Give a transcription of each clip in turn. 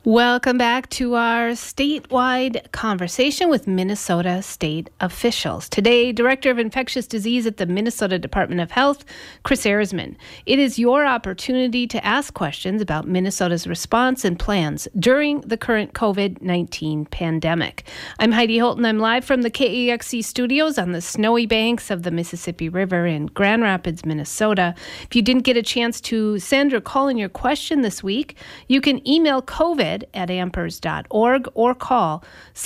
Welcome back to our statewide conversation with Minnesota state officials. Today, Director of Infectious Disease at the Minnesota Department of Health, Chris Ehresmann. It is your opportunity to ask questions about Minnesota's response and plans during the current COVID-19 pandemic. I'm Heidi Holton. I'm live from the KEXC studios on the snowy banks of the Mississippi River in Grand Rapids, Minnesota. If you didn't get a chance to send or call in your question this week, you can email covid@ampers.org or call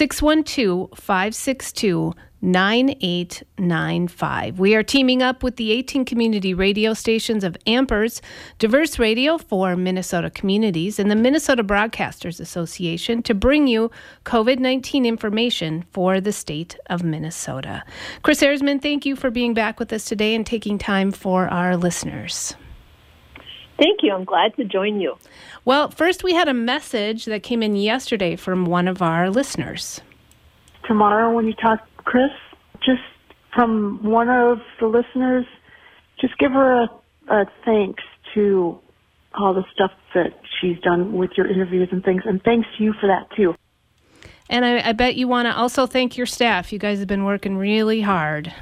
612-562-9895. We are teaming up with the 18 community radio stations of Ampers, Diverse Radio for Minnesota Communities, and the Minnesota Broadcasters Association to bring you COVID-19 information for the state of Minnesota. Chris Ehresmann, thank you for being back with us today and taking time for our listeners. Thank you. I'm glad to join you. Well, first we had a message that came in yesterday from one of our listeners. Tomorrow when you talk, Chris, just from one of the listeners, just give her a thanks to all the stuff that she's done with your interviews and things, and thanks to you for that, too. And I bet you want to also thank your staff. You guys have been working really hard.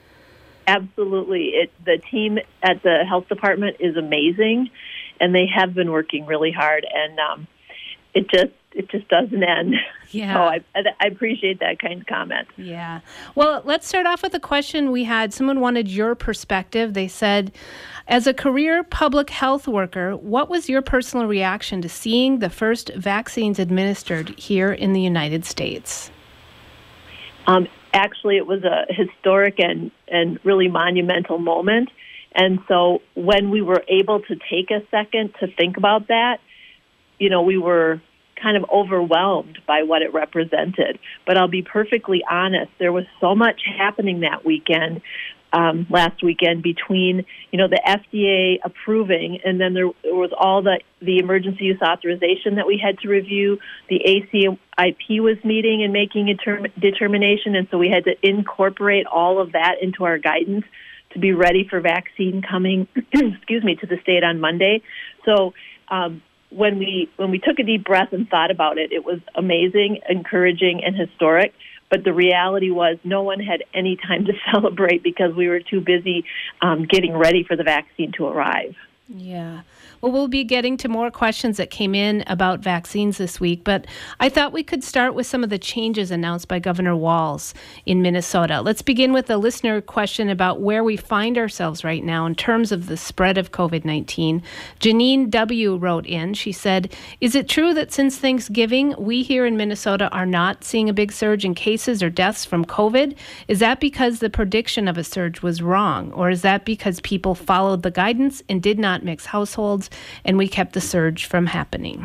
Absolutely. The team at the health department is amazing, and they have been working really hard, and it just doesn't end. Yeah. So I appreciate that kind of comment. Yeah. Well, let's start off with a question we had. Someone wanted your perspective. They said, as a career public health worker, what was your personal reaction to seeing the first vaccines administered here in the United States? Actually, it was a historic and really monumental moment. And so when we were able to take a second to think about that, we were kind of overwhelmed by what it represented. But I'll be perfectly honest, there was so much happening that weekend, last weekend, between, the FDA approving, and then there was all the emergency use authorization that we had to review. The ACIP was meeting and making a determination, and so we had to incorporate all of that into our guidance to be ready for vaccine coming, to the state on Monday. So when we took a deep breath and thought about it, it was amazing, encouraging, and historic. But the reality was no one had any time to celebrate because we were too busy getting ready for the vaccine to arrive. Yeah. Well, we'll be getting to more questions that came in about vaccines this week, but I thought we could start with some of the changes announced by Governor Walz in Minnesota. Let's begin with a listener question about where we find ourselves right now in terms of the spread of COVID-19. Janine W. wrote in. She said, is it true that since Thanksgiving, we here in Minnesota are not seeing a big surge in cases or deaths from COVID? Is that because the prediction of a surge was wrong, or is that because people followed the guidance and did not mix households, and we kept the surge from happening?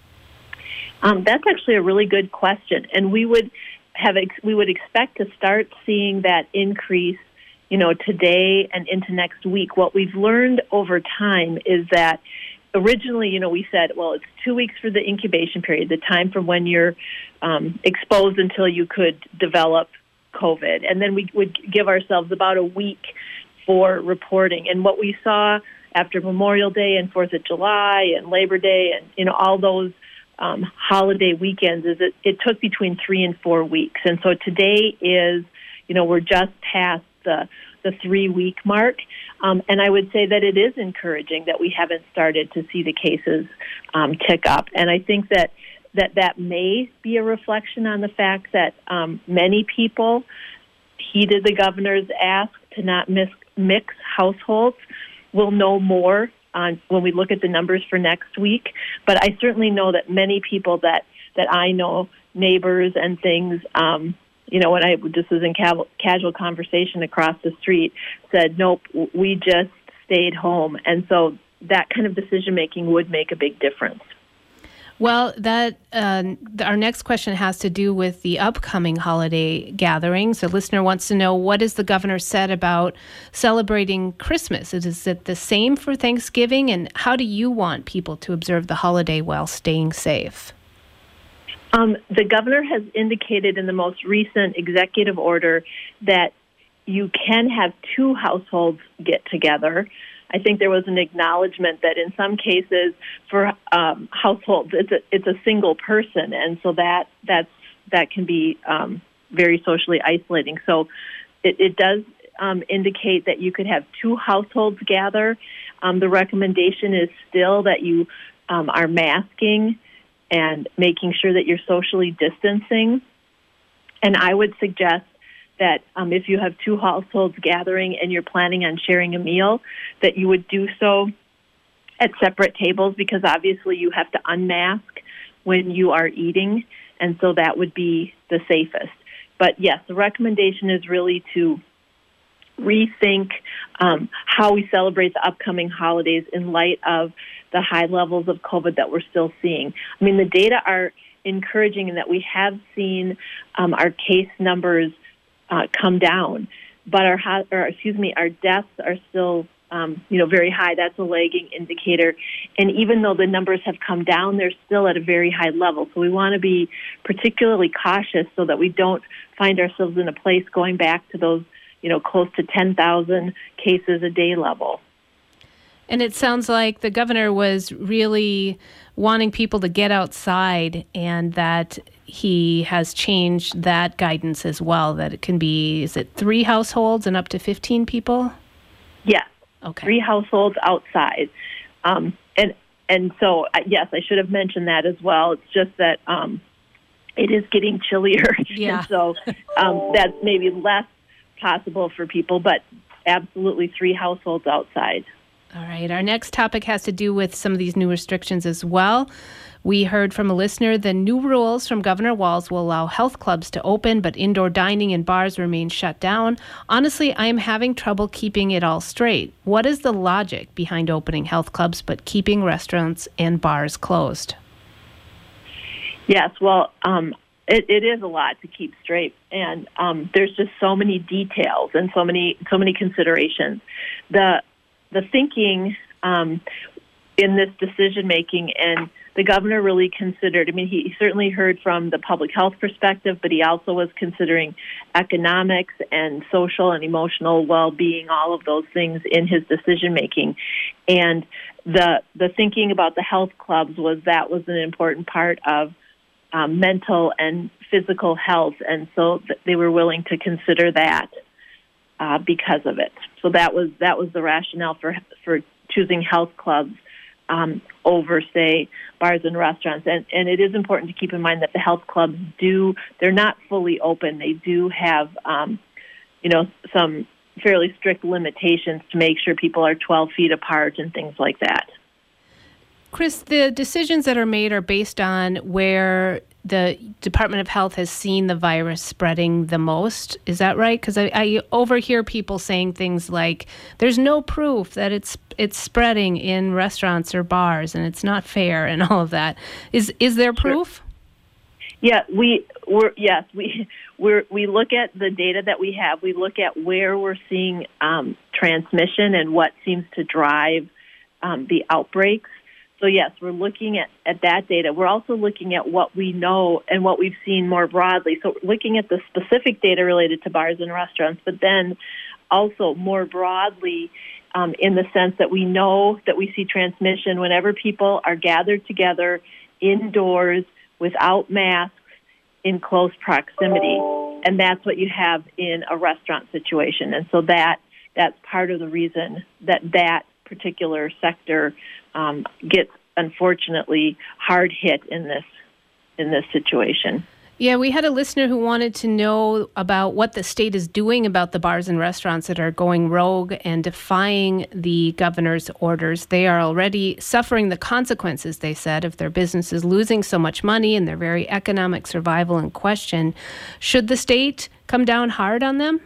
That's actually a really good question, and we would expect to start seeing that increase, today and into next week. What we've learned over time is that originally, we said, well, it's 2 weeks for the incubation period, the time from when you're exposed until you could develop COVID, and then we would give ourselves about a week for reporting. And what we saw after Memorial Day and 4th of July and Labor Day and, all those holiday weekends is it took between 3 and 4 weeks. And so today is, we're just past the 3-week mark. And I would say that it is encouraging that we haven't started to see the cases tick up. And I think that may be a reflection on the fact that many people heeded the governor's ask to not mix households. We'll know more when we look at the numbers for next week. But I certainly know that many people that I know, neighbors and things, when I just was in casual conversation across the street, said, nope, we just stayed home. And so that kind of decision-making would make a big difference. Well, our next question has to do with the upcoming holiday gatherings. A listener wants to know, what has the governor said about celebrating Christmas? Is it the same for Thanksgiving? And how do you want people to observe the holiday while staying safe? The governor has indicated in the most recent executive order that you can have 2 households get together. I think there was an acknowledgement that in some cases for households, it's a single person, and so that can be very socially isolating. So it does indicate that you could have two households gather. The recommendation is still that you are masking and making sure that you're socially distancing. And I would suggest that if you have two households gathering and you're planning on sharing a meal, that you would do so at separate tables, because obviously you have to unmask when you are eating, and so that would be the safest. But yes, the recommendation is really to rethink how we celebrate the upcoming holidays in light of the high levels of COVID that we're still seeing. I mean, the data are encouraging in that we have seen our case numbers come down, but our deaths are still very high. That's a lagging indicator. And even though the numbers have come down, they're still at a very high level. So we want to be particularly cautious so that we don't find ourselves in a place going back to those, close to 10,000 cases a day level. And it sounds like the governor was really wanting people to get outside, and that he has changed that guidance as well, that it can be, is it 3 households and up to 15 people? Yes. Okay. 3 households outside. And so, yes, I should have mentioned that as well. It's just that it is getting chillier. Yeah. And so that's maybe less possible for people, but absolutely 3 households outside. All right. Our next topic has to do with some of these new restrictions as well. We heard from a listener, the new rules from Governor Walz will allow health clubs to open, but indoor dining and bars remain shut down. Honestly, I am having trouble keeping it all straight. What is the logic behind opening health clubs but keeping restaurants and bars closed? Yes, well, it is a lot to keep straight, and there's just so many details and so many considerations. The thinking in this decision making, and the governor really considered, he certainly heard from the public health perspective, but he also was considering economics and social and emotional well-being, all of those things in his decision making. And the thinking about the health clubs was an important part of mental and physical health, and so they were willing to consider that because of it. So that was the rationale for choosing health clubs over, say, bars and restaurants. And it is important to keep in mind that the health clubs they're not fully open. They do have, some fairly strict limitations to make sure people are 12 feet apart and things like that. Chris, the decisions that are made are based on where the Department of Health has seen the virus spreading the most. Is that right? Because I overhear people saying things like, there's no proof that it's spreading in restaurants or bars, and it's not fair, and all of that. Is there proof? Yeah, we look at the data that we have. We look at where we're seeing transmission and what seems to drive the outbreaks. So, yes, we're looking at that data. We're also looking at what we know and what we've seen more broadly. So looking at the specific data related to bars and restaurants, but then also more broadly in the sense that we know that we see transmission whenever people are gathered together indoors without masks in close proximity. And that's what you have in a restaurant situation. And so that's part of the reason that particular sector gets, unfortunately, hard hit in this situation. Yeah, we had a listener who wanted to know about what the state is doing about the bars and restaurants that are going rogue and defying the governor's orders. They are already suffering the consequences, they said, if their business is losing so much money and their very economic survival in question. Should the state come down hard on them?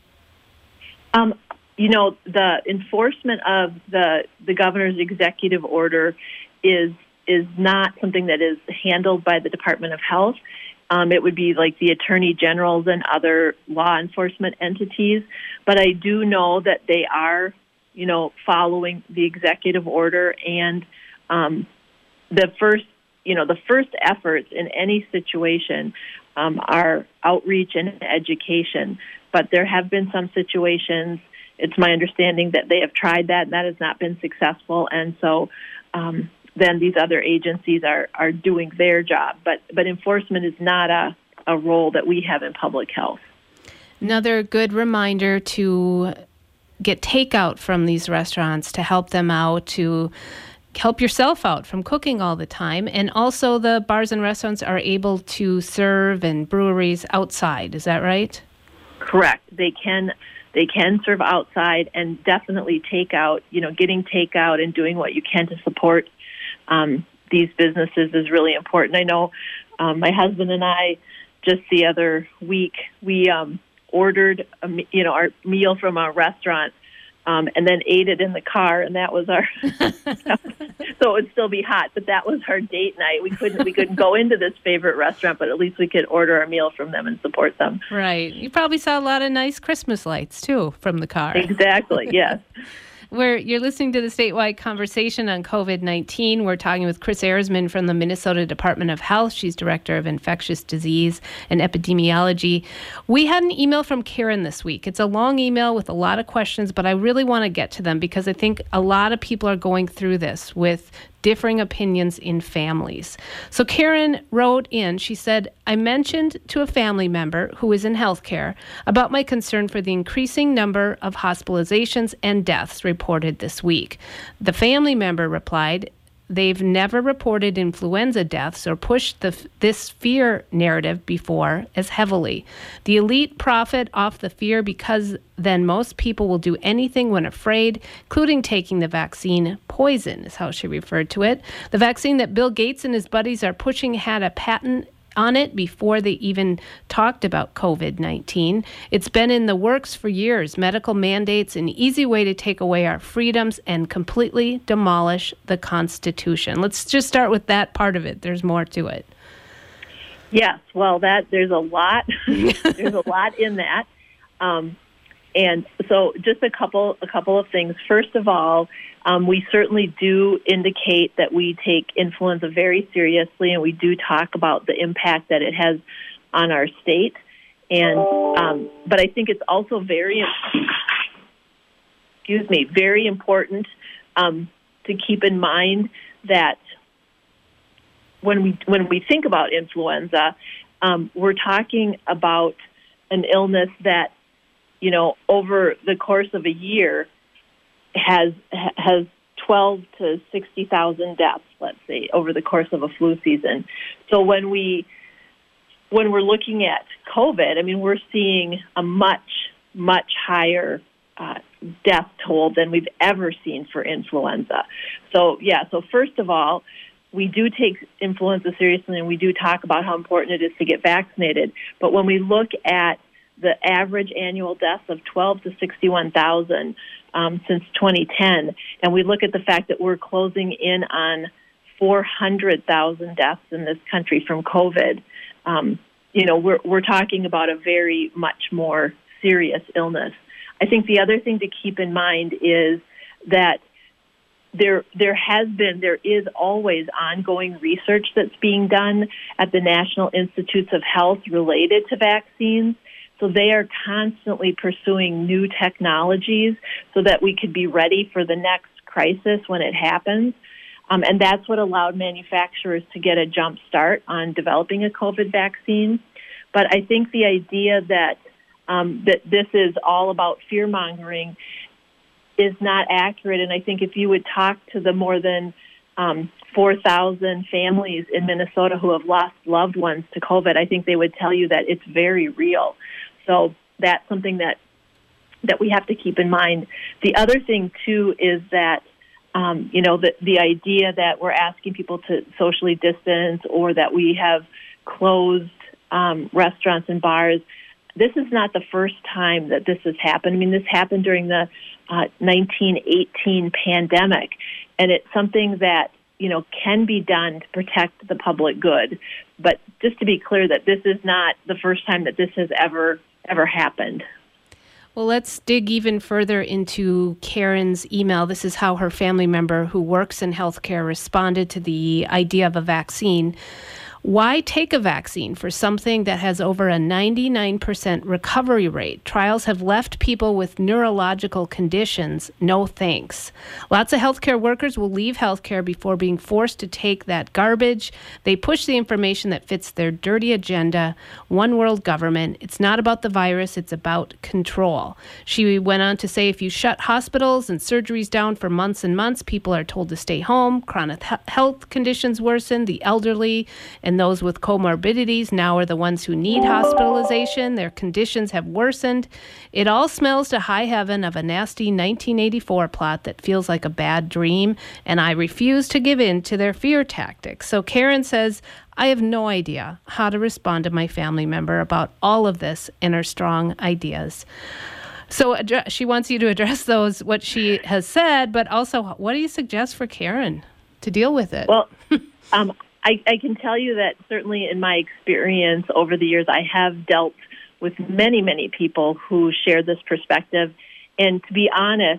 The enforcement of the governor's executive order is not something that is handled by the Department of Health. It would be like the attorney generals and other law enforcement entities. But I do know that they are, following the executive order, and the first efforts in any situation are outreach and education. But there have been some situations it's my understanding that they have tried that, and that has not been successful. And so then these other agencies are doing their job. But enforcement is not a role that we have in public health. Another good reminder to get takeout from these restaurants to help them out, to help yourself out from cooking all the time. And also the bars and restaurants are able to serve, and breweries outside. Is that right? Correct. They can serve outside, and definitely takeout. Getting takeout and doing what you can to support these businesses is really important. I know my husband and I, just the other week, we ordered our meal from our restaurant and then ate it in the car, and that was our so it would still be hot, but that was our date night. We couldn't go into this favorite restaurant, but at least we could order our meal from them and support them. Right. You probably saw a lot of nice Christmas lights too from the car. Exactly. Yes. You're listening to the statewide conversation on COVID-19. We're talking with Chris Erzman from the Minnesota Department of Health. She's Director of Infectious Disease and Epidemiology. We had an email from Karen this week. It's a long email with a lot of questions, but I really want to get to them because I think a lot of people are going through this with differing opinions in families. So Karen wrote in, she said, I mentioned to a family member who is in healthcare about my concern for the increasing number of hospitalizations and deaths reported this week. The family member replied, they've never reported influenza deaths or pushed this fear narrative before as heavily. The elite profit off the fear because then most people will do anything when afraid, including taking the vaccine. Poison is how she referred to it. The vaccine that Bill Gates and his buddies are pushing had a patent on it before they even talked about COVID-19. It's been in the works for years. Medical mandates, an easy way to take away our freedoms and completely demolish the Constitution. Let's just start with that part of it. There's more to it. Yes, well, there's a lot. There's a lot in that. And so just a couple of things. First of all, we certainly do indicate that we take influenza very seriously, and we do talk about the impact that it has on our state. And but I think it's also very important to keep in mind that when we think about influenza, we're talking about an illness that, over the course of a year has 12 to 60,000 deaths, let's say, over the course of a flu season. So when we're looking at COVID, I mean, we're seeing a much higher death toll than we've ever seen for influenza. So first of all, we do take influenza seriously, and we do talk about how important it is to get vaccinated. But when we look at the average annual deaths of 12 to 61,000 since 2010, and we look at the fact that we're closing in on 400,000 deaths in this country from COVID, we're talking about a very much more serious illness. I think the other thing to keep in mind is that there is always ongoing research that's being done at the National Institutes of Health related to vaccines. So they are constantly pursuing new technologies so that we could be ready for the next crisis when it happens. And that's what allowed manufacturers to get a jump start on developing a COVID vaccine. But I think the idea that this is all about fear-mongering is not accurate. And I think if you would talk to the more than 4,000 families in Minnesota who have lost loved ones to COVID, I think they would tell you that it's very real. So that's something that we have to keep in mind. The other thing, too, is that, the idea that we're asking people to socially distance or that we have closed restaurants and bars, this is not the first time that this has happened. I mean, this happened during the 1918 pandemic, and it's something that, can be done to protect the public good. But just to be clear that this is not the first time that this has ever happened. Well, let's dig even further into Karen's email. This is how her family member who works in healthcare responded to the idea of a vaccine. Why take a vaccine for something that has over a 99% recovery rate? Trials have left people with neurological conditions. No thanks. Lots of healthcare workers will leave healthcare before being forced to take that garbage. They push the information that fits their dirty agenda. One world government. It's not about the virus. It's about control. She went on to say if you shut hospitals and surgeries down for months and months, people are told to stay home. Chronic health conditions worsen. The elderly and those with comorbidities now are the ones who need hospitalization. Their conditions have worsened. It all smells to high heaven of a nasty 1984 plot that feels like a bad dream, and I refuse to give in to their fear tactics. So Karen says, I have no idea how to respond to my family member about all of this and her strong ideas. So she wants you to address those, what she has said, but also what do you suggest for Karen to deal with it? Well, I can tell you that certainly in my experience over the years, I have dealt with many, many people who share this perspective. And to be honest,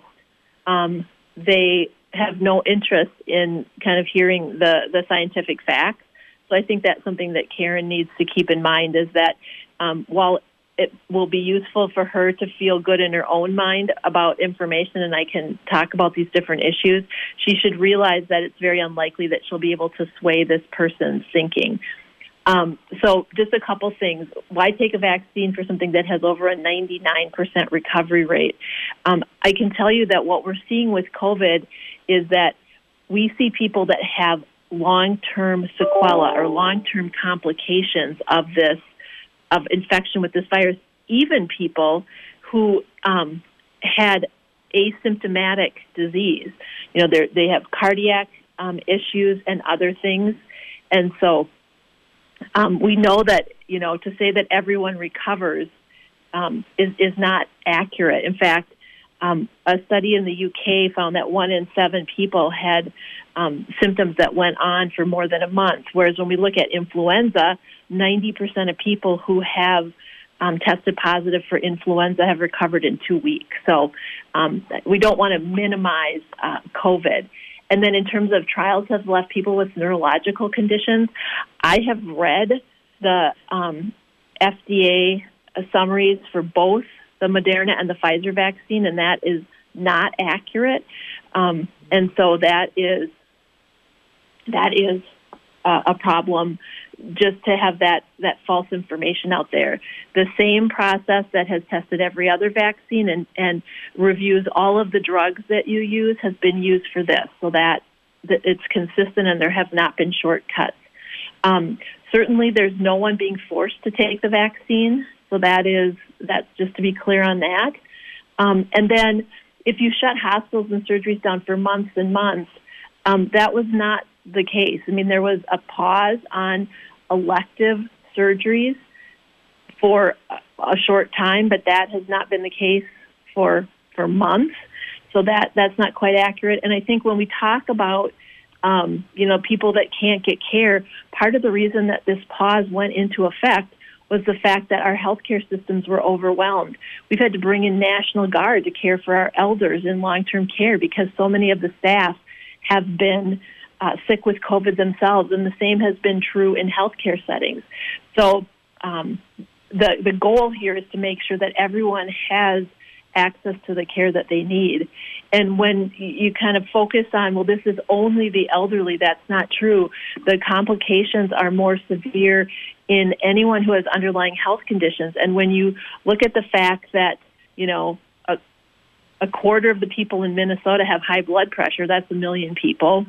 they have no interest in kind of hearing the scientific facts. So I think that's something that Karen needs to keep in mind is that while it will be useful for her to feel good in her own mind about information, and I can talk about these different issues, she should realize that it's very unlikely that she'll be able to sway this person's thinking. So just a couple things. Why take a vaccine for something that has over a 99% recovery rate? I can tell you that what we're seeing with COVID is that we see people that have long-term sequelae or long-term complications of infection with this virus, even people who had asymptomatic disease. You know, they have cardiac issues and other things. And so we know that, you know, to say that everyone recovers is not accurate. In fact, a study in the UK found that 1 in 7 people had symptoms that went on for more than a month, whereas when we look at influenza, 90% of people who have tested positive for influenza have recovered in 2 weeks. So we don't want to minimize COVID. And then in terms of trials have left people with neurological conditions, I have read the FDA summaries for both the Moderna and the Pfizer vaccine, and that is not accurate. And so that is a problem, just to have that false information out there. The same process that has tested every other vaccine and reviews all of the drugs that you use has been used for this, so that it's consistent and there have not been shortcuts. Certainly there's no one being forced to take the vaccine, so that's just to be clear on that. And then if you shut hospitals and surgeries down for months and months, that was not the case. I mean, there was a pause on elective surgeries for a short time, but that has not been the case for months. So that's not quite accurate. And I think when we talk about people that can't get care, part of the reason that this pause went into effect was the fact that our healthcare systems were overwhelmed. We've had to bring in National Guard to care for our elders in long-term care because so many of the staff have been sick with COVID themselves, and the same has been true in healthcare settings. So the goal here is to make sure that everyone has access to the care that they need. And when you kind of focus on, well, this is only the elderly, that's not true. The complications are more severe in anyone who has underlying health conditions. And when you look at the fact that, a quarter of the people in Minnesota have high blood pressure, that's 1 million people.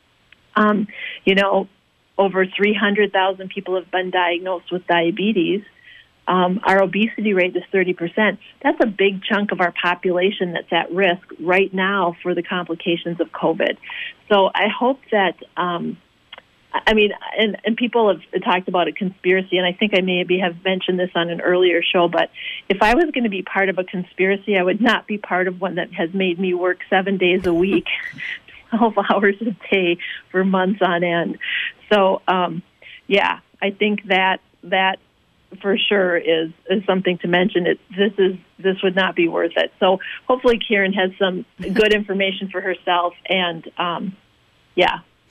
Over 300,000 people have been diagnosed with diabetes. Our obesity rate is 30%. That's a big chunk of our population that's at risk right now for the complications of COVID. So I hope that, and people have talked about a conspiracy, and I think I maybe have mentioned this on an earlier show, but if I was going to be part of a conspiracy, I would not be part of one that has made me work 7 days a week, 12 hours a day for months on end. So, I think that for sure is something to mention. This would not be worth it. So hopefully Karen has some good information for herself, and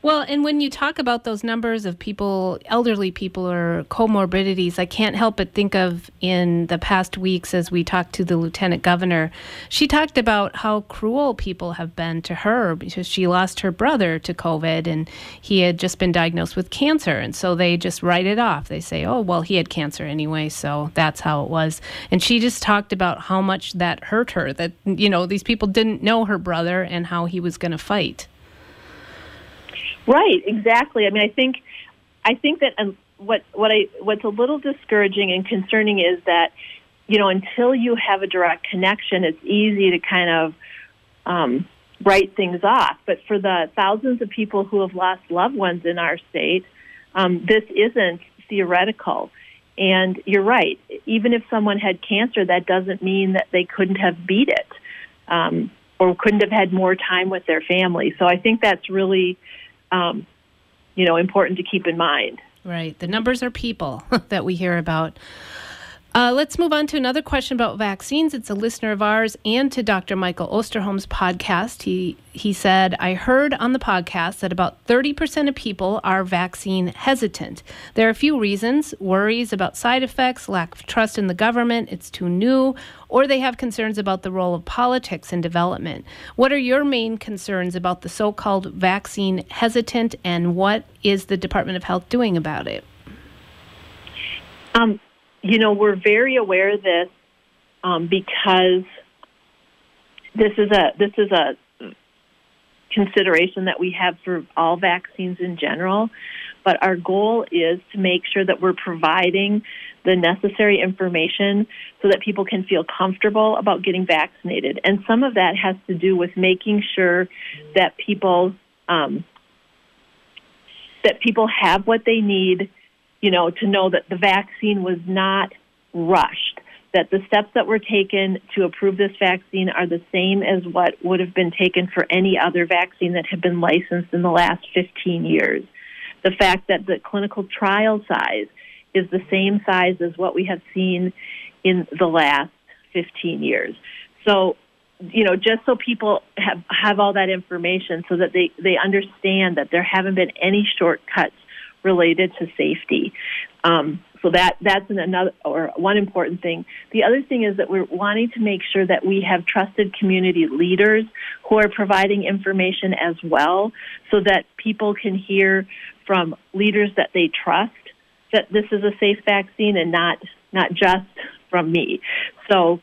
Well, and when you talk about those numbers of people, elderly people or comorbidities, I can't help but think of in the past weeks as we talked to the Lieutenant Governor, she talked about how cruel people have been to her because she lost her brother to COVID and he had just been diagnosed with cancer. And so they just write it off. They say, oh, well, he had cancer anyway, so that's how it was. And she just talked about how much that hurt her, that, these people didn't know her brother and how he was going to fight. Right, exactly. I mean, I think that what's a little discouraging and concerning is that, until you have a direct connection, it's easy to kind of write things off. But for the thousands of people who have lost loved ones in our state, this isn't theoretical. And you're right. Even if someone had cancer, that doesn't mean that they couldn't have beat it or couldn't have had more time with their family. So I think that's really important to keep in mind. Right. The numbers are people that we hear about. Let's move on to another question about vaccines. It's a listener of ours and to Dr. Michael Osterholm's podcast. He said, I heard on the podcast that about 30% of people are vaccine hesitant. There are a few reasons: worries about side effects, lack of trust in the government, it's too new, or they have concerns about the role of politics in development. What are your main concerns about the so-called vaccine hesitant, and what is the Department of Health doing about it? We're very aware of this because this is a consideration that we have for all vaccines in general. But our goal is to make sure that we're providing the necessary information so that people can feel comfortable about getting vaccinated. And some of that has to do with making sure that people have what they need, to know that the vaccine was not rushed, that the steps that were taken to approve this vaccine are the same as what would have been taken for any other vaccine that had been licensed in the last 15 years. The fact that the clinical trial size is the same size as what we have seen in the last 15 years. So, just so people have all that information so that they understand that there haven't been any shortcuts related to safety. So that's one important thing. The other thing is that we're wanting to make sure that we have trusted community leaders who are providing information as well, so that people can hear from leaders that they trust that this is a safe vaccine and not just from me. So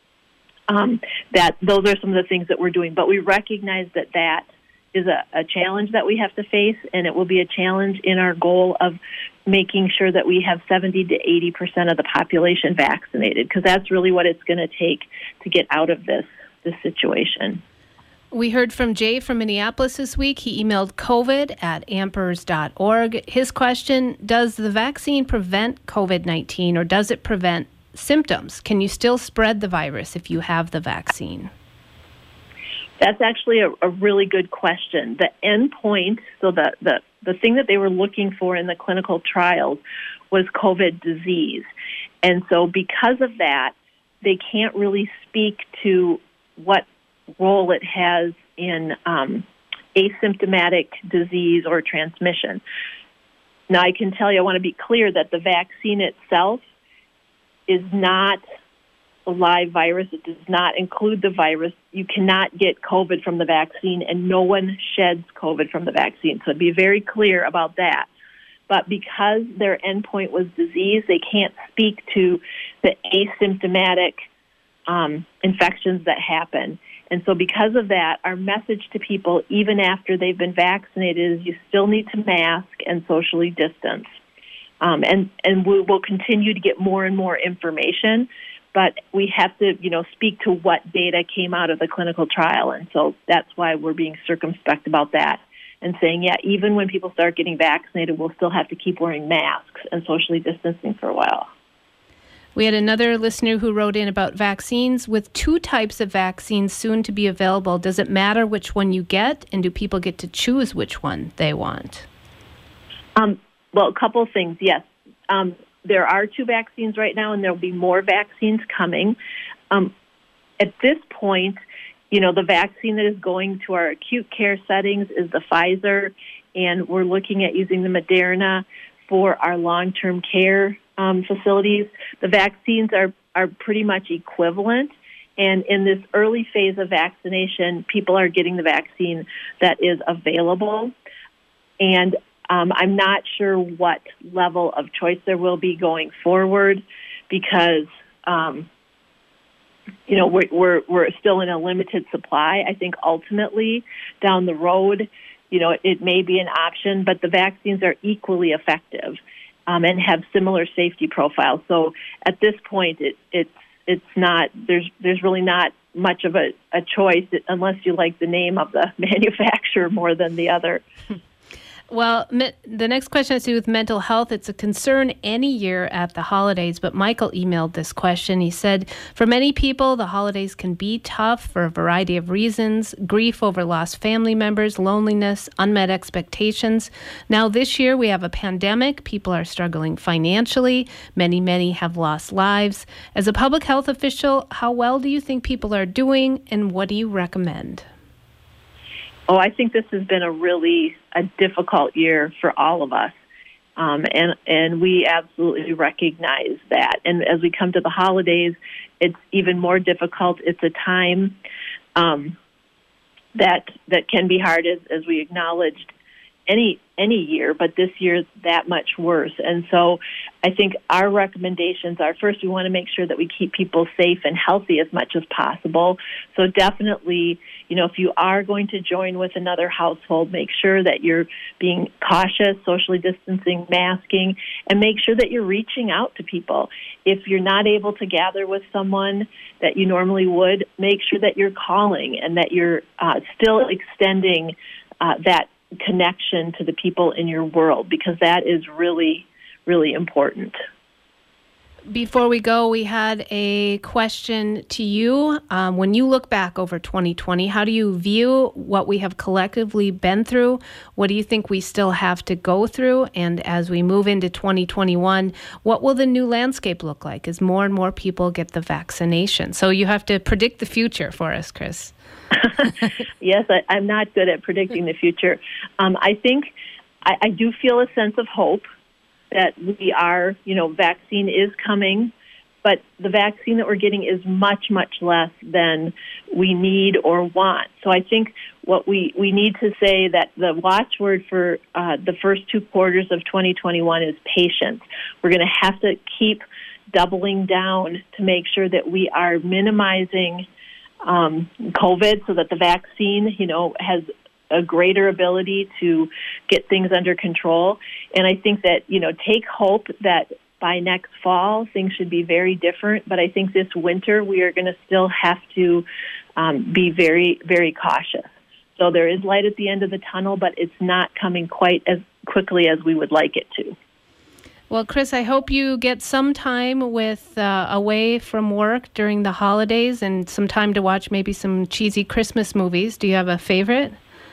those are some of the things that we're doing. But we recognize that is a challenge that we have to face, and it will be a challenge in our goal of making sure that we have 70 to 80% of the population vaccinated, because that's really what it's going to take to get out of this situation. We heard from Jay from Minneapolis this week. He emailed covid@ampers.org. His question, does the vaccine prevent COVID-19 or does it prevent symptoms? Can you still spread the virus if you have the vaccine? That's actually a really good question. The endpoint, so the thing that they were looking for in the clinical trials was COVID disease. And so because of that, they can't really speak to what role it has in asymptomatic disease or transmission. Now, I can tell you, I want to be clear that the vaccine itself is not a live virus. It does not include the virus. You cannot get COVID from the vaccine, and no one sheds COVID from the vaccine. So be very clear about that. But because their endpoint was disease, they can't speak to the asymptomatic infections that happen. And so because of that, our message to people, even after they've been vaccinated, is you still need to mask and socially distance. And we will continue to get more and more information, but we have to, speak to what data came out of the clinical trial. And so that's why we're being circumspect about that and saying, even when people start getting vaccinated, we'll still have to keep wearing masks and socially distancing for a while. We had another listener who wrote in about vaccines. With 2 types of vaccines soon to be available, does it matter which one you get, and do people get to choose which one they want? Well, a couple of things, yes. There are 2 vaccines right now, and there will be more vaccines coming. At this point, the vaccine that is going to our acute care settings is the Pfizer, and we're looking at using the Moderna for our long-term care facilities. The vaccines are pretty much equivalent. And in this early phase of vaccination, people are getting the vaccine that is available. And I'm not sure what level of choice there will be going forward because, we're still in a limited supply. I think ultimately down the road, it may be an option, but the vaccines are equally effective and have similar safety profiles. So at this point, it's not, there's really not much of a choice unless you like the name of the manufacturer more than the other. Well, the next question has to do with mental health. It's a concern any year at the holidays, but Michael emailed this question. He said, for many people, the holidays can be tough for a variety of reasons: grief over lost family members, loneliness, unmet expectations. Now, this year, we have a pandemic. People are struggling financially. Many have lost lives. As a public health official, how well do you think people are doing, and what do you recommend? Oh, I think this has been a difficult year for all of us, and we absolutely recognize that. And as we come to the holidays, it's even more difficult. It's a time that can be hard, as we acknowledged any year, but this year is that much worse. And so I think our recommendations are, first, we want to make sure that we keep people safe and healthy as much as possible. So definitely, if you are going to join with another household, make sure that you're being cautious, socially distancing, masking, and make sure that you're reaching out to people. If you're not able to gather with someone that you normally would, make sure that you're calling and that you're still extending that connection to the people in your world, because that is really, really important. Before we go, we had a question to you. When you look back over 2020, how do you view what we have collectively been through? What do you think we still have to go through? And as we move into 2021, what will the new landscape look like as more and more people get the vaccination? So you have to predict the future for us, Chris. Yes, I'm not good at predicting the future. I think I do feel a sense of hope that we are, vaccine is coming, but the vaccine that we're getting is much, much less than we need or want. So I think what we need to say that the watchword for the first 2 quarters of 2021 is patience. We're going to have to keep doubling down to make sure that we are minimizing COVID so that the vaccine, has a greater ability to get things under control. And I think that, take hope that by next fall, things should be very different. But I think this winter, we are going to still have to be very, very cautious. So there is light at the end of the tunnel, but it's not coming quite as quickly as we would like it to. Well, Chris, I hope you get some time away from work during the holidays and some time to watch maybe some cheesy Christmas movies. Do you have a favorite?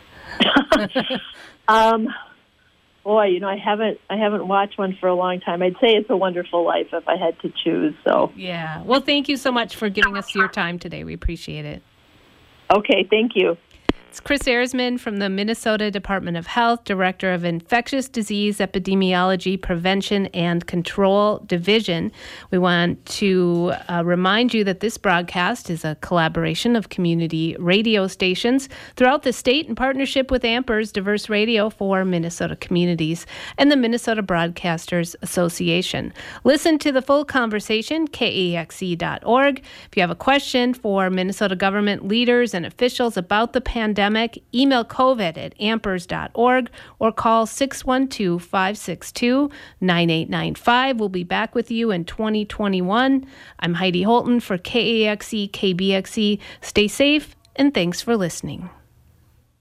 Boy, I haven't watched one for a long time. I'd say It's a Wonderful Life if I had to choose. So yeah. Well, thank you so much for giving us your time today. We appreciate it. Okay, thank you. It's Chris Ehresmann from the Minnesota Department of Health, Director of Infectious Disease Epidemiology, Prevention and Control Division. We want to remind you that this broadcast is a collaboration of community radio stations throughout the state in partnership with Amper's Diverse Radio for Minnesota Communities and the Minnesota Broadcasters Association. Listen to the full conversation, KAXE.org. If you have a question for Minnesota government leaders and officials about the pandemic, email covid@ampers.org or call 612-562-9895. We'll be back with you in 2021. I'm Heidi Holton for KAXE, KBXE. Stay safe, and thanks for listening.